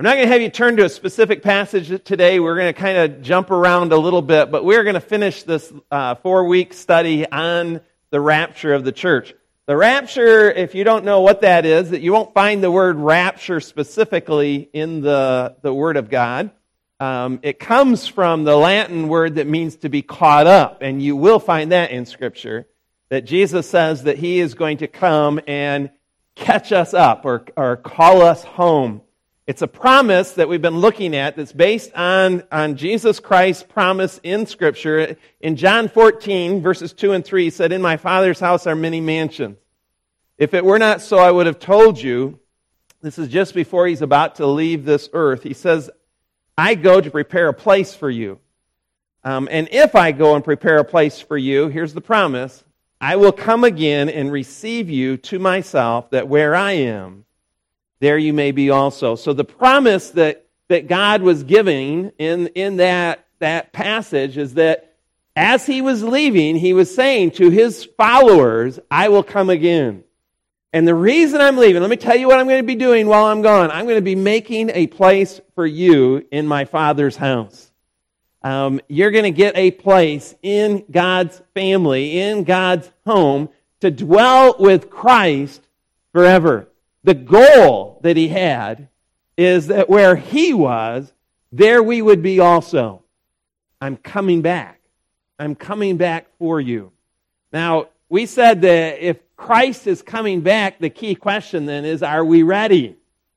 I'm not going to have you turn to a specific passage today. We're going to kind of jump around a little bit, but we're going to finish this 4-week study on the rapture of the church. The rapture, if you don't know what that is, that you won't find the word rapture specifically in the Word of God. It comes from the Latin word that means to be caught up, and you will find that in Scripture, that Jesus says that He is going to come and catch us up or call us home. It's a promise that we've been looking at that's based on Jesus Christ's promise in Scripture. In John 14, verses 2 and 3, He said, "In my Father's house are many mansions. If it were not so, I would have told you." This is just before He's about to leave this earth. He says, "I go to prepare a place for you. And if I go and prepare a place for you," here's the promise, "I will come again and receive you to myself, that where I am, there you may be also." So the promise that God was giving in that passage is that as He was leaving, He was saying to His followers, "I will come again. And the reason I'm leaving, let me tell you what I'm going to be doing while I'm gone. I'm going to be making a place for you in my Father's house." You're going to get a place in God's family, in God's home, to dwell with Christ forever. The goal that He had is that where He was, there we would be also. I'm coming back. I'm coming back for you. Now, we said that if Christ is coming back, the key question then is, are we ready?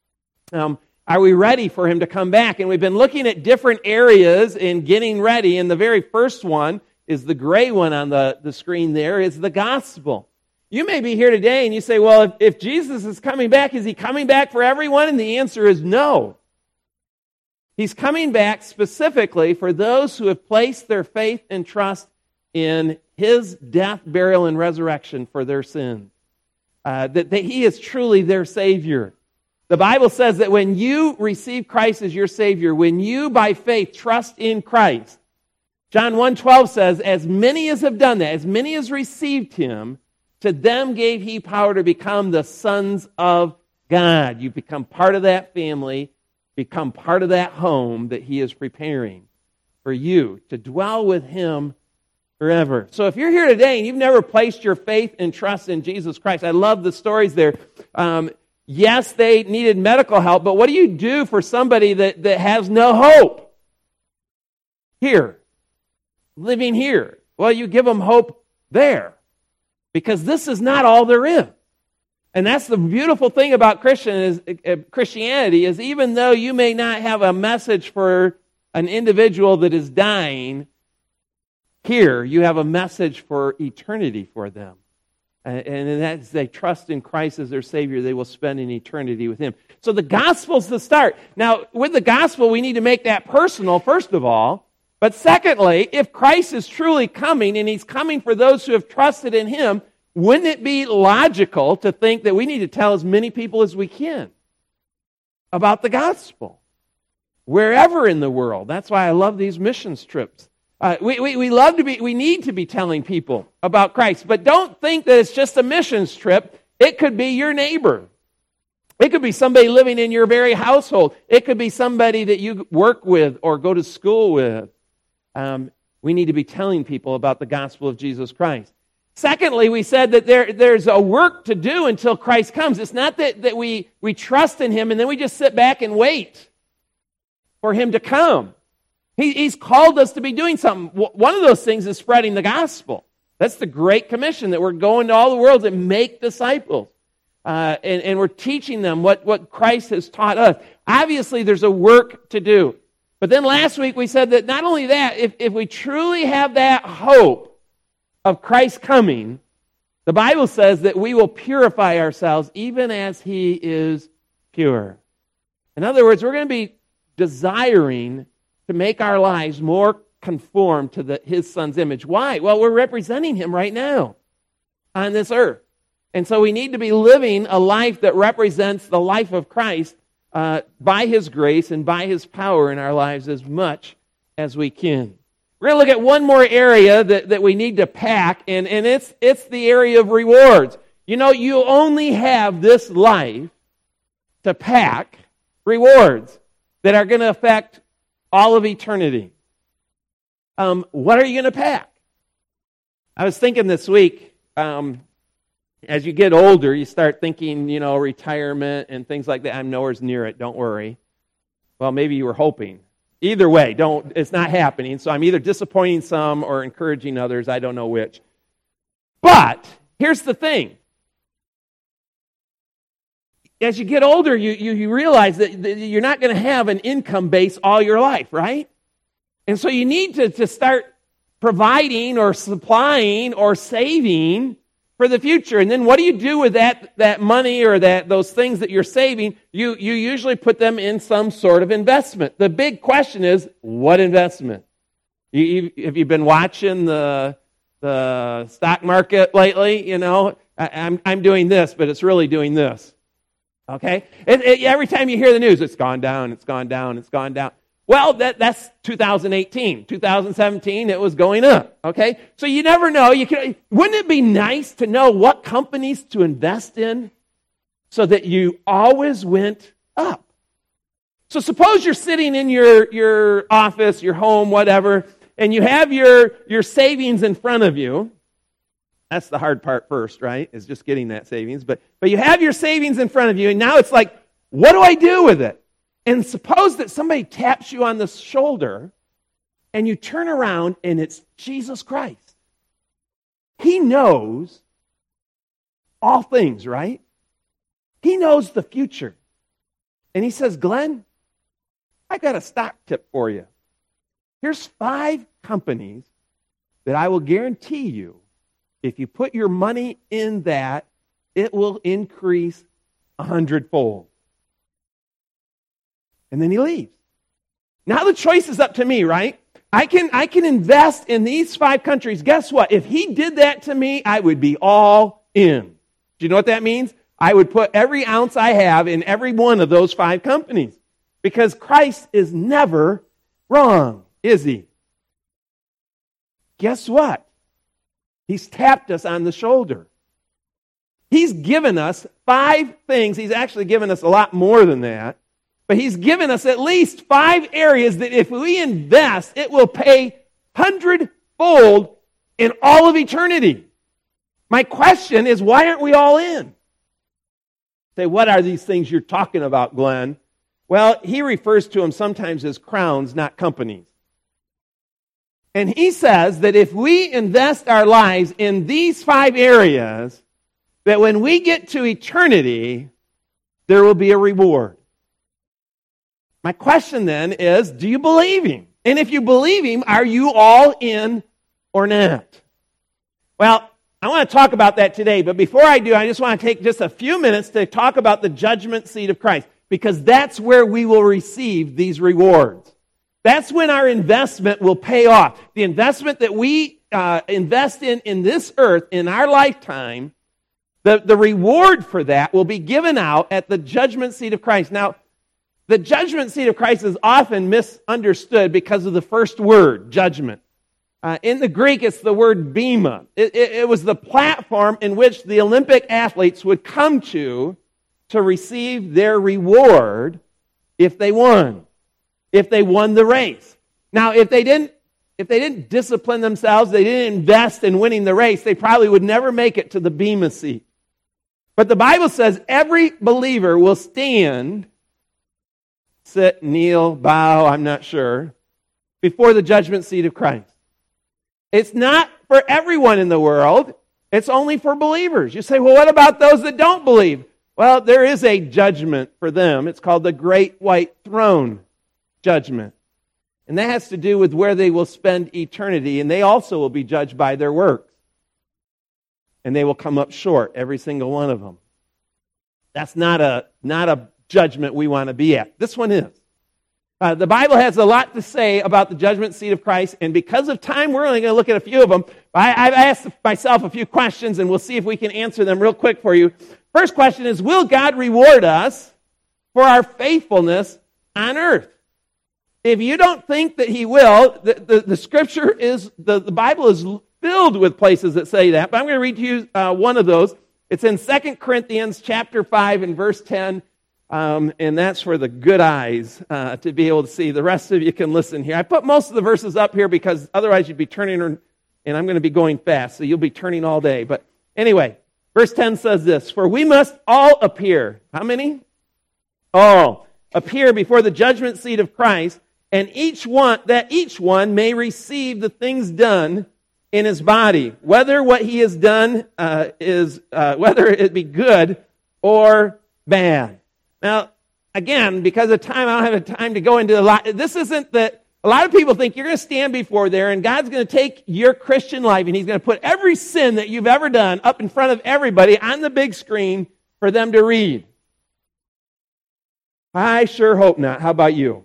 Are we ready for Him to come back? And we've been looking at different areas in getting ready, and the very first one is the gray one on the screen there, is the gospel. You may be here today and you say, well, if Jesus is coming back, is He coming back for everyone? And the answer is no. He's coming back specifically for those who have placed their faith and trust in His death, burial, and resurrection for their sins. That He is truly their Savior. The Bible says that when you receive Christ as your Savior, when you by faith trust in Christ, John 1:12 says, "As many as have done that, as many as received Him, to them gave He power to become the sons of God." You become part of that family, become part of that home that He is preparing for you to dwell with Him forever. So if you're here today and you've never placed your faith and trust in Jesus Christ, I love the stories there. Yes, they needed medical help, but what do you do for somebody that has no hope? Here, living here. Well, you give them hope there, because this is not all there is. And that's the beautiful thing about Christianity is even though you may not have a message for an individual that is dying, here you have a message for eternity for them. And as they trust in Christ as their Savior, they will spend an eternity with Him. So the gospel's the start. Now, with the gospel, we need to make that personal, first of all. But secondly, if Christ is truly coming, and He's coming for those who have trusted in Him, wouldn't it be logical to think that we need to tell as many people as we can about the gospel? Wherever in the world. That's why I love these missions trips. We need to be telling people about Christ, but don't think that it's just a missions trip. It could be your neighbor. It could be somebody living in your very household. It could be somebody that you work with or go to school with. We need to be telling people about the gospel of Jesus Christ. Secondly, we said that there's a work to do until Christ comes. It's not that we trust in Him and then we just sit back and wait for Him to come. He's called us to be doing something. One of those things is spreading the gospel. That's the Great Commission, that we're going to all the world and make disciples. And we're teaching them what Christ has taught us. Obviously, there's a work to do. But then last week we said that not only that, if we truly have that hope of Christ coming, the Bible says that we will purify ourselves even as He is pure. In other words, we're going to be desiring to make our lives more conform to His Son's image. Why? Well, we're representing Him right now on this earth. And so we need to be living a life that represents the life of Christ by His grace and by His power in our lives as much as we can. We're going to look at one more area that we need to pack, and it's the area of rewards. You know, you only have this life to pack rewards. that are going to affect all of eternity. What are you going to pack? I was thinking this week, as you get older, you start thinking, retirement and things like that. I'm nowhere near it, don't worry. Well, maybe you were hoping. Either way, it's not happening. So I'm either disappointing some or encouraging others. I don't know which. But here's the thing. As you get older, you realize that you're not going to have an income base all your life, right? And so you need to start providing or supplying or saving for the future. And then what do you do with that money or those things that you're saving? You usually put them in some sort of investment. The big question is, what investment? Have you been watching the stock market lately? I'm doing this, but it's really doing this. Okay? Every time you hear the news, it's gone down, it's gone down, it's gone down. Well, that's 2018. 2017, it was going up. Okay? So you never know. Wouldn't it be nice to know what companies to invest in so that you always went up? So suppose you're sitting in your office, your home, whatever, and you have your savings in front of you. That's the hard part first, right? Is just getting that savings. But you have your savings in front of you, and now it's like, what do I do with it? And suppose that somebody taps you on the shoulder, and you turn around, and it's Jesus Christ. He knows all things, right? He knows the future. And he says, Glenn, I got a stock tip for you. Here's 5 companies that I will guarantee you, if you put your money in that, it will increase 100-fold. And then he leaves. Now the choice is up to me, right? I can invest in these 5 countries. Guess what? If he did that to me, I would be all in. Do you know what that means? I would put every ounce I have in every one of those 5 companies. Because Christ is never wrong, is he? Guess what? He's tapped us on the shoulder. He's given us 5 things. He's actually given us a lot more than that. But he's given us at least 5 areas that if we invest, it will pay 100-fold in all of eternity. My question is, why aren't we all in? Say, what are these things you're talking about, Glenn? Well, he refers to them sometimes as crowns, not companies. And he says that if we invest our lives in these 5 areas, that when we get to eternity, there will be a reward. My question then is, do you believe him? And if you believe him, are you all in or not? Well, I want to talk about that today, but before I do, I just want to take just a few minutes to talk about the judgment seat of Christ, because that's where we will receive these rewards. That's when our investment will pay off. The investment that we invest in this earth, in our lifetime, the reward for that will be given out at the judgment seat of Christ. Now, the judgment seat of Christ is often misunderstood because of the first word, judgment. In the Greek, it's the word bema. It was the platform in which the Olympic athletes would come to receive their reward if they won the race. Now, if they didn't discipline themselves, they didn't invest in winning the race, they probably would never make it to the bema seat. But the Bible says every believer will stand, sit, kneel, bow, I'm not sure, before the judgment seat of Christ. It's not for everyone in the world. It's only for believers. You say, well, what about those that don't believe? Well, there is a judgment for them. It's called the Great White Throne Judgment. And that has to do with where they will spend eternity, and they also will be judged by their works. And they will come up short, every single one of them. That's not a judgment we want to be at. This one is. The Bible has a lot to say about the judgment seat of Christ, and because of time, we're only going to look at a few of them. I've asked myself a few questions, and we'll see if we can answer them real quick for you. First question is, will God reward us for our faithfulness on earth? If you don't think that he will, the Scripture is, the Bible is filled with places that say that, but I'm going to read to you one of those. It's in 2 Corinthians chapter 5 and verse 10. And that's for the good eyes to be able to see. The rest of you can listen here. I put most of the verses up here because otherwise you'd be turning, and I'm going to be going fast, so you'll be turning all day. But anyway, verse 10 says this, "For we must all appear." How many? All. "Appear before the judgment seat of Christ, and each one may receive the things done in his body, whether what he has done whether it be good or bad." Now, again, because of time, I don't have time to go into a lot. This isn't that a lot of people think you're going to stand before there and God's going to take your Christian life and He's going to put every sin that you've ever done up in front of everybody on the big screen for them to read. I sure hope not. How about you?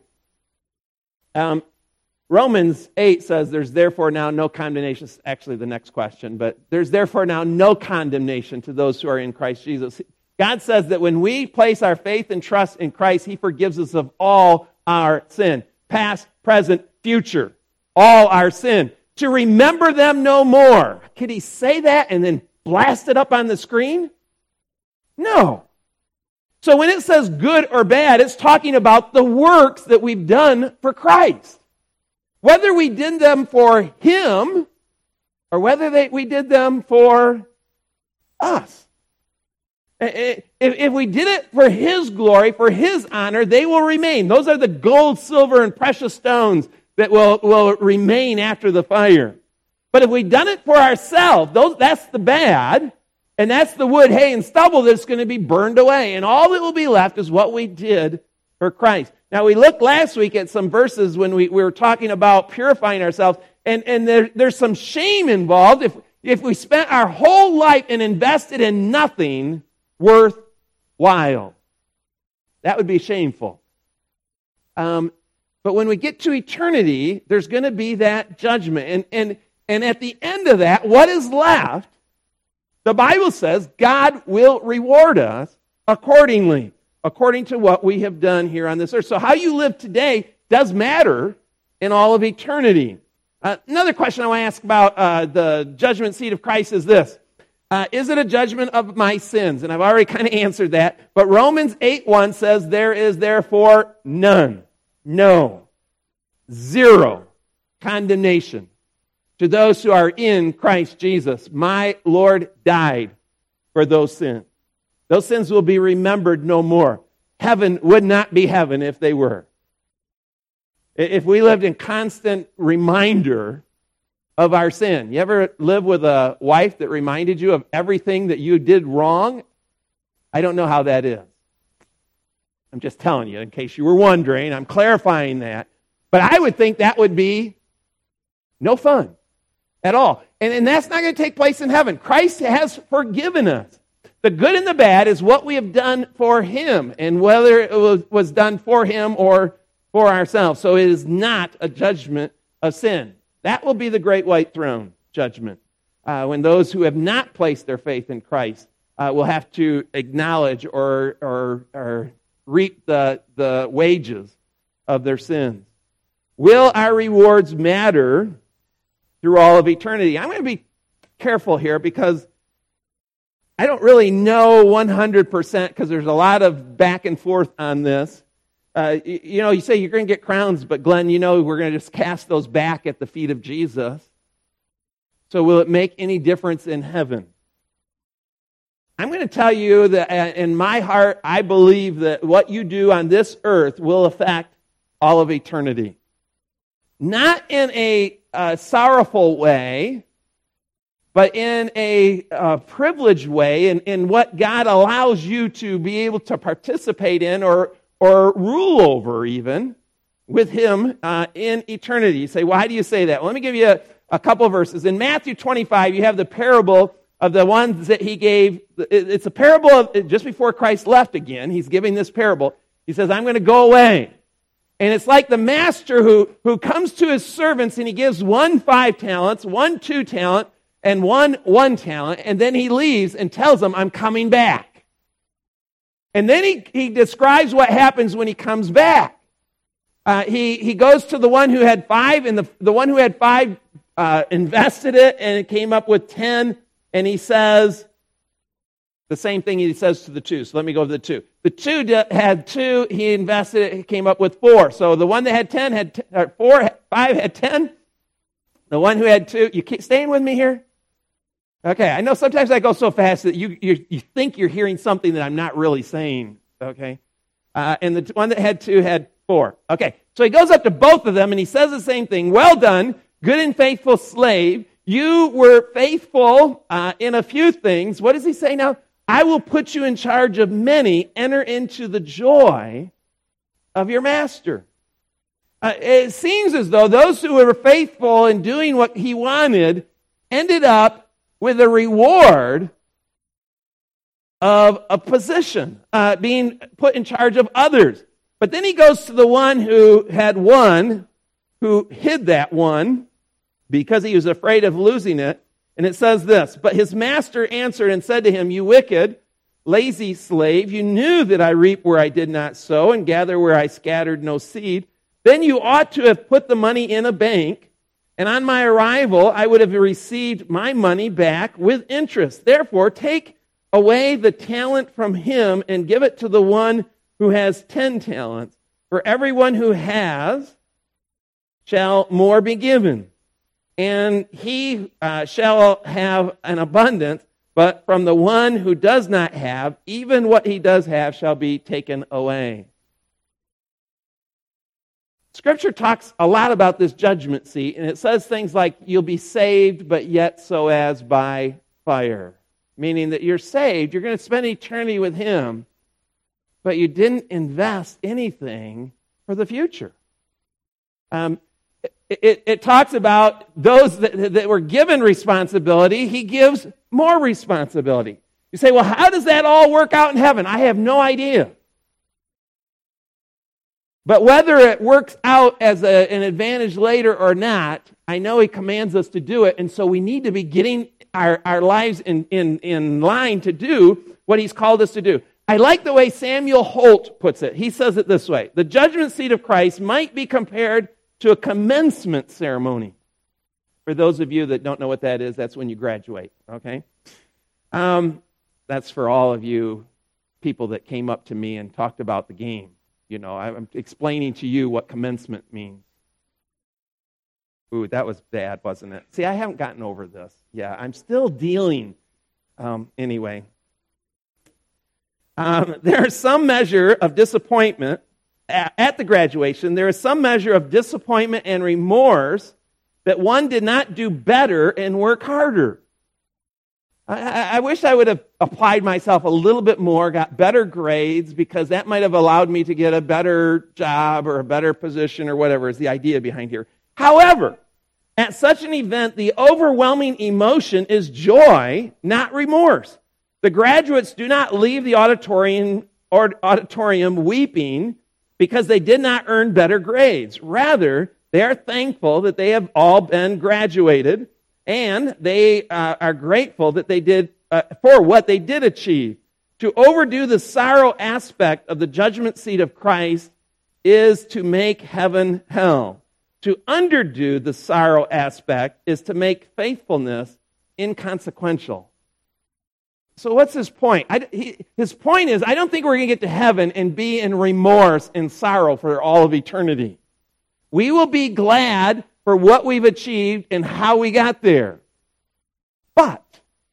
Romans 8 says there's therefore now no condemnation. It's actually the next question, but there's therefore now no condemnation to those who are in Christ Jesus. God says that when we place our faith and trust in Christ, He forgives us of all our sin. Past, present, future. All our sin. To remember them no more. Could He say that and then blast it up on the screen? No. So when it says good or bad, it's talking about the works that we've done for Christ. Whether we did them for Him or whether we did them for us. If we did it for His glory, for His honor, they will remain. Those are the gold, silver, and precious stones that will remain after the fire. But if we've done it for ourselves, that's the bad, and that's the wood, hay, and stubble that's going to be burned away. And all that will be left is what we did for Christ. Now, we looked last week at some verses when we were talking about purifying ourselves, and there's some shame involved if we spent our whole life and invested in nothing worthwhile. That would be shameful. But when we get to eternity, there's going to be that judgment. And at the end of that, what is left, the Bible says God will reward us accordingly, according to what we have done here on this earth. So how you live today does matter in all of eternity. Another question I want to ask about the judgment seat of Christ is this. Is it a judgment of my sins? And I've already kind of answered that. But Romans 8:1 says, there is therefore none, no, zero condemnation to those who are in Christ Jesus. My Lord died for those sins. Those sins will be remembered no more. Heaven would not be heaven if they were. If we lived in constant reminder of our sin. You ever live with a wife that reminded you of everything that you did wrong? I don't know how that is. I'm just telling you in case you were wondering. I'm clarifying that. But I would think that would be no fun at all. And that's not going to take place in heaven. Christ has forgiven us. The good and the bad is what we have done for Him, and whether it was done for Him or for ourselves. So it is not a judgment of sin. That will be the great white throne judgment, when those who have not placed their faith in Christ will have to acknowledge or reap the wages of their sins. Will our rewards matter through all of eternity? I'm going to be careful here because I don't really know 100% because there's a lot of back and forth on this. You say you're going to get crowns, but Glenn, we're going to just cast those back at the feet of Jesus. So will it make any difference in heaven? I'm going to tell you that in my heart, I believe that what you do on this earth will affect all of eternity. Not in a sorrowful way, but in a privileged way, in what God allows you to be able to participate in or rule over even with Him in eternity. You say, why do you say that? Well, let me give you a couple of verses. In Matthew 25, you have the parable of the ones that He gave. It's a parable of just before Christ left again. He's giving this parable. He says, I'm going to go away. And it's like the master who comes to his servants and he gives one 5 talents, one 2 talent, and one 1 talent, and then he leaves and tells them, I'm coming back. And then he describes what happens when he comes back. He goes to the one who had 5, and the one who had 5 invested it, and it came up with 10, and he says, The same thing he says to the two. So let me go to the two. The two had 2. He invested it. He came up with 4. So the one that had 10 had 4. 5 had 10. The one who had 2. You keep staying with me here? Okay. I know sometimes I go so fast that you think you're hearing something that I'm not really saying. Okay. And the one that had 2 had 4. Okay. So he goes up to both of them and he says the same thing. Well done, good and faithful slave. You were faithful in a few things. What does he say now? I will put you in charge of many. Enter into the joy of your master. It seems as though those who were faithful in doing what he wanted ended up with a reward of a position, being put in charge of others. But then he goes to the one who had 1, who hid that 1 because he was afraid of losing it. And it says this, but his master answered and said to him, you wicked, lazy slave, you knew that I reap where I did not sow and gather where I scattered no seed. Then you ought to have put the money in a bank, and on my arrival I would have received my money back with interest. Therefore, take away the talent from him and give it to the one who has 10 talents. For everyone who has shall more be given, and he shall have an abundance, but from the one who does not have, even what he does have shall be taken away. Scripture talks a lot about this judgment seat, and it says things like, you'll be saved, but yet so as by fire. Meaning that you're saved, you're going to spend eternity with him, but you didn't invest anything for the future. It talks about those that were given responsibility, he gives more responsibility. You say, well, how does that all work out in heaven? I have no idea. But whether it works out as an advantage later or not, I know he commands us to do it, and so we need to be getting our lives in line to do what he's called us to do. I like the way Samuel Holt puts it. He says it this way: the judgment seat of Christ might be compared to a commencement ceremony. For those of you that don't know what that is, that's when you graduate, okay? That's for all of you people that came up to me and talked about the game. You know, I'm explaining to you what commencement means. Ooh, that was bad, wasn't it? See, I haven't gotten over this. Yeah, I'm still dealing. Anyway. There is some measure of disappointment at the graduation. There is some measure of disappointment and remorse that one did not do better and work harder. I wish I would have applied myself a little bit more, got better grades, because that might have allowed me to get a better job or a better position or whatever is the idea behind here. However, at such an event, the overwhelming emotion is joy, not remorse. The graduates do not leave the auditorium weeping because they did not earn better grades. Rather, they are thankful that they have all been graduated, and they are grateful that they did for what they did achieve. To overdo the sorrow aspect of the judgment seat of Christ is to make heaven hell. To underdo the sorrow aspect is to make faithfulness inconsequential. So what's his point? His point is, I don't think we're going to get to heaven and be in remorse and sorrow for all of eternity. We will be glad for what we've achieved and how we got there. But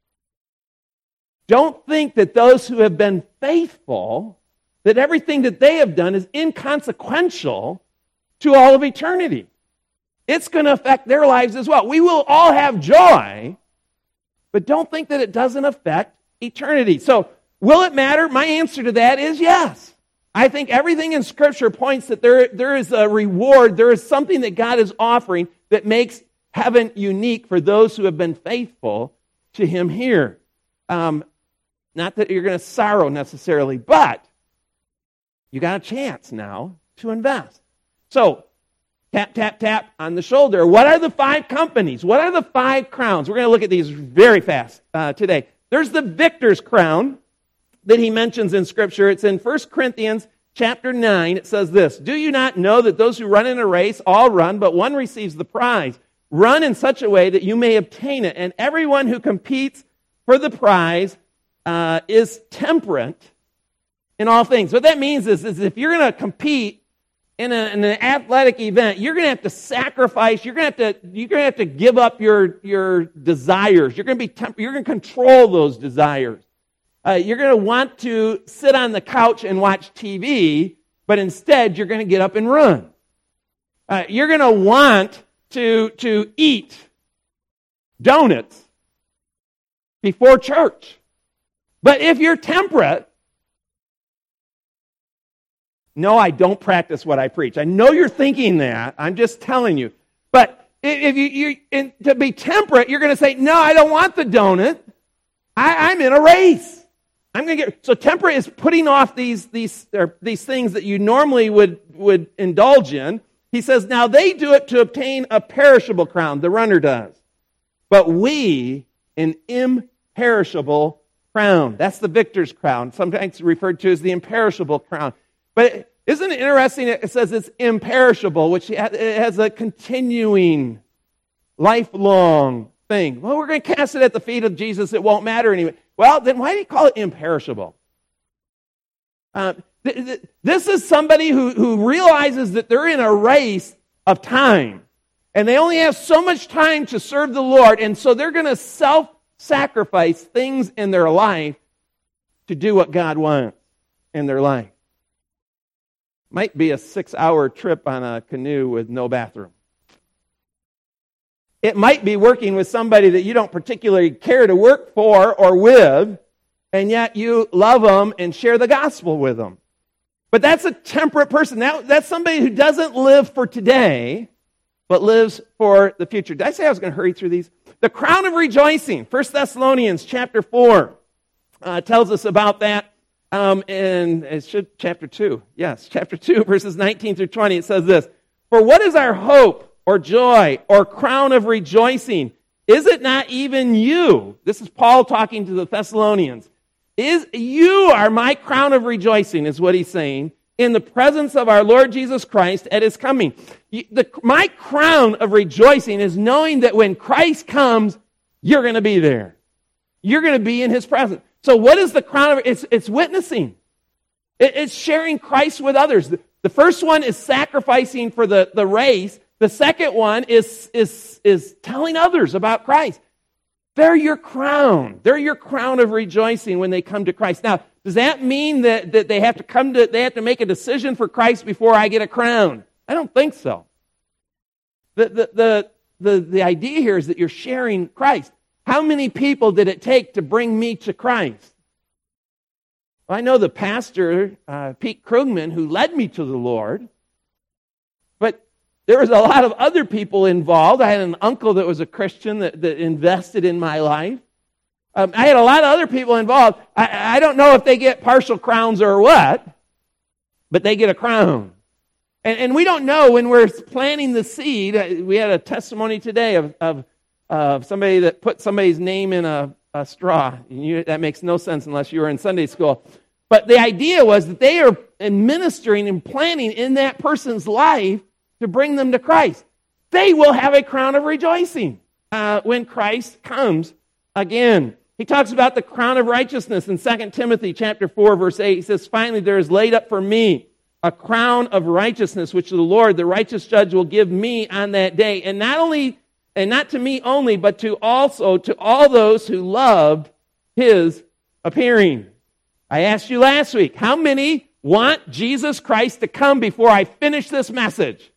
don't think that those who have been faithful, that everything that they have done is inconsequential to all of eternity. It's going to affect their lives as well. We will all have joy, but don't think that it doesn't affect eternity. So, will it matter? My answer to that is yes. I think everything in Scripture points that there is a reward, there is something that God is offering that makes heaven unique for those who have been faithful to Him here. Not that you're going to sorrow necessarily, but you got a chance now to invest. So, tap, tap, tap on the shoulder. What are the 5 companies? What are the 5 crowns? We're going to look at these very fast today. There's the victor's crown that he mentions in Scripture. It's in 1 Corinthians chapter 9. It says this: do you not know that those who run in a race all run, but one receives the prize? Run in such a way that you may obtain it. And everyone who competes for the prize is temperate in all things. What that means is if you're going to compete in an athletic event, you're going to have to sacrifice. You're going to have to give up your desires. You're going to control those desires. You're going to want to sit on the couch and watch TV, but instead you're going to get up and run. You're going to want to eat donuts before church. But if you're temperate, no, I don't practice what I preach. I know you're thinking that. I'm just telling you. But if to be temperate, you're going to say, no, I don't want the donut. I'm in a race. I'm going to get. So temperate is putting off these things that you normally would indulge in. He says, now they do it to obtain a perishable crown. The runner does. But we, an imperishable crown. That's the victor's crown. Sometimes referred to as the imperishable crown. But isn't it interesting? It says it's imperishable, which it has a continuing, lifelong thing. Well, we're going to cast it at the feet of Jesus. It won't matter anyway. Well, then why do you call it imperishable? This is somebody who realizes that they're in a race of time. And they only have so much time to serve the Lord. And so they're going to self-sacrifice things in their life to do what God wants in their life. Might be a 6-hour trip on a canoe with no bathroom. It might be working with somebody that you don't particularly care to work for or with, and yet you love them and share the gospel with them. But that's a temperate person. That's somebody who doesn't live for today, but lives for the future. Did I say I was going to hurry through these? The crown of rejoicing, 1 Thessalonians chapter 4, tells us about that. And it should, chapter 2. Yes, chapter 2, verses 19 through 20. It says this, for what is our hope or joy or crown of rejoicing? Is it not even you? This is Paul talking to the Thessalonians. You are my crown of rejoicing, is what he's saying, in the presence of our Lord Jesus Christ at his coming. My crown of rejoicing is knowing that when Christ comes, you're going to be there. You're going to be in his presence. So what is the crown of it's witnessing. It's sharing Christ with others. The first one is sacrificing for the race. The second one is telling others about Christ. They're your crown. They're your crown of rejoicing when they come to Christ. Now, does that mean that they have to make a decision for Christ before I get a crown? I don't think so. The idea here is that you're sharing Christ. How many people did it take to bring me to Christ? Well, I know the pastor, Pete Krugman, who led me to the Lord, but there was a lot of other people involved. I had an uncle that was a Christian that invested in my life. I had a lot of other people involved. I don't know if they get partial crowns or what, but they get a crown. And we don't know when we're planting the seed. We had a testimony today of somebody that put somebody's name in a straw. That makes no sense unless you were in Sunday school. But the idea was that they are administering and planting in that person's life to bring them to Christ. They will have a crown of rejoicing when Christ comes again. He talks about the crown of righteousness in 2 Timothy chapter 4, verse 8. He says, finally, there is laid up for me a crown of righteousness, which the Lord, the righteous judge, will give me on that day. And not to me only, but also to all those who loved his appearing. I asked you last week, how many want Jesus Christ to come before I finish this message?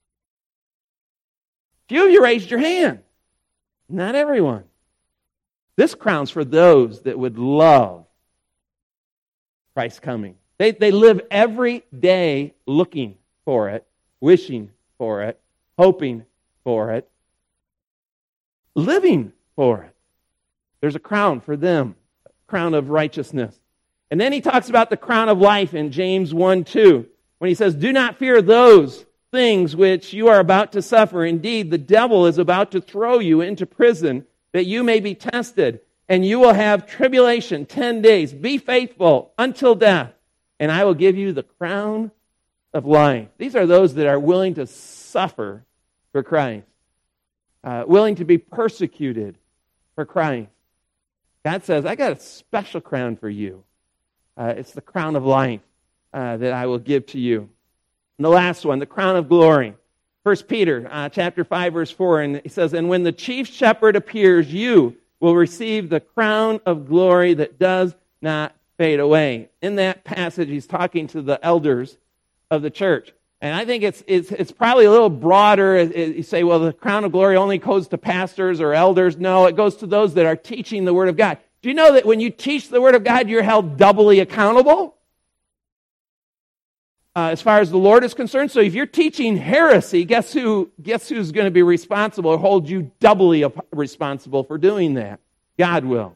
Few of you raised your hand. Not everyone. This crown's for those that would love Christ's coming. They live every day looking for it, wishing for it, hoping for it, living for it. There's a crown for them, a crown of righteousness. And then he talks about the crown of life in James 1:2, when he says, do not fear those things which you are about to suffer. Indeed, the devil is about to throw you into prison that you may be tested, and you will have tribulation 10 days. Be faithful until death, and I will give you the crown of life. These are those that are willing to suffer for Christ, willing to be persecuted for Christ. God says, I got a special crown for you. It's the crown of life that I will give to you. And the last one, the crown of glory. 1 Peter chapter 5, verse 4, and he says, and when the chief shepherd appears, you will receive the crown of glory that does not fade away. In that passage, he's talking to the elders of the church. And I think it's probably a little broader. You say, well, the crown of glory only goes to pastors or elders. No, it goes to those that are teaching the Word of God. Do you know that when you teach the Word of God, you're held doubly accountable? As far as the Lord is concerned. So if you're teaching heresy, guess who's going to be responsible or hold you doubly responsible for doing that? God will.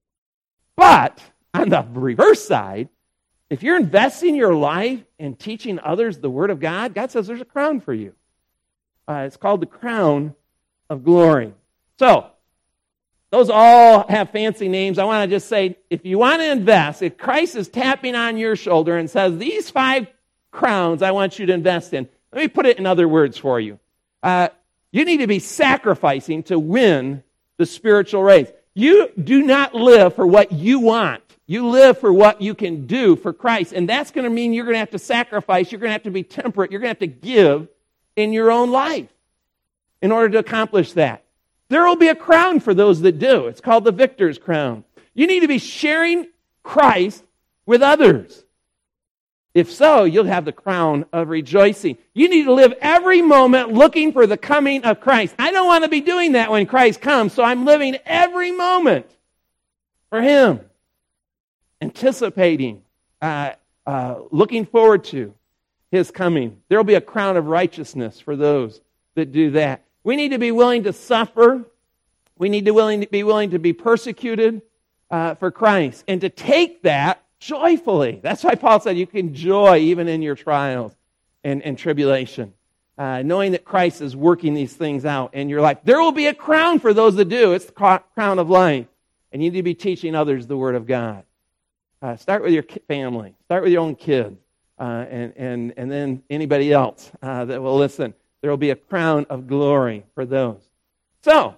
But on the reverse side, if you're investing your life in teaching others the Word of God, God says there's a crown for you. It's called the crown of glory. So, those all have fancy names. I want to just say, if you want to invest, if Christ is tapping on your shoulder and says, these 5 crowns I want you to invest in, let me put it in other words for you. You need to be sacrificing to win the spiritual race. You do not live for what you want. You live for what you can do for Christ. And that's going to mean you're going to have to sacrifice. You're going to have to be temperate. You're going to have to give in your own life in order to accomplish that. There will be a crown for those that do. It's called the victor's crown. You need to be sharing Christ with others. If so, you'll have the crown of rejoicing. You need to live every moment looking for the coming of Christ. I don't want to be doing that when Christ comes, so I'm living every moment for Him. Anticipating, looking forward to His coming. There will be a crown of righteousness for those that do that. We need to be willing to suffer. We need to be willing to be persecuted for Christ and to take that joyfully. That's why Paul said you can joy even in your trials and tribulation, knowing that Christ is working these things out in your life. There will be a crown for those that do. It's the crown of life. And you need to be teaching others the Word of God. Start with your family. Start with your own kids. And then anybody else that will listen. There will be a crown of glory for those. So,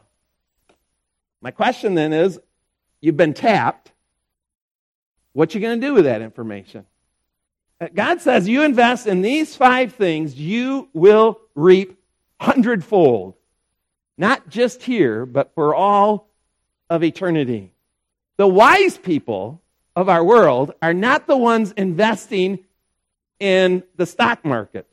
my question then is, you've been tapped. What you going to do with that information? God says you invest in these 5 things, you will reap 100-fold. Not just here, but for all of eternity. The wise people of our world are not the ones investing in the stock market.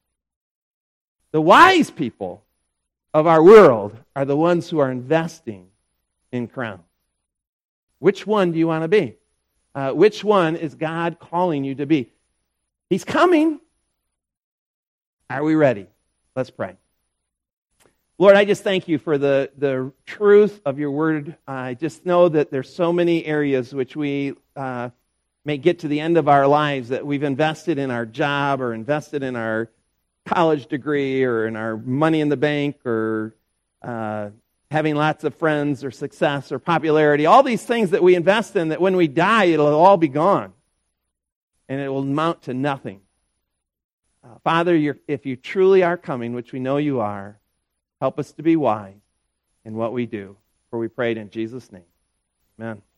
The wise people of our world are the ones who are investing in crowns. Which one do you want to be? Which one is God calling you to be? He's coming. Are we ready? Let's pray. Lord, I just thank you for the truth of your word. I just know that there's so many areas which we may get to the end of our lives that we've invested in our job or invested in our college degree or in our money in the bank or having lots of friends or success or popularity. All these things that we invest in that when we die, it'll all be gone. And it will amount to nothing. Father, if you truly are coming, which we know you are, help us to be wise in what we do. For we prayed in Jesus' name. Amen.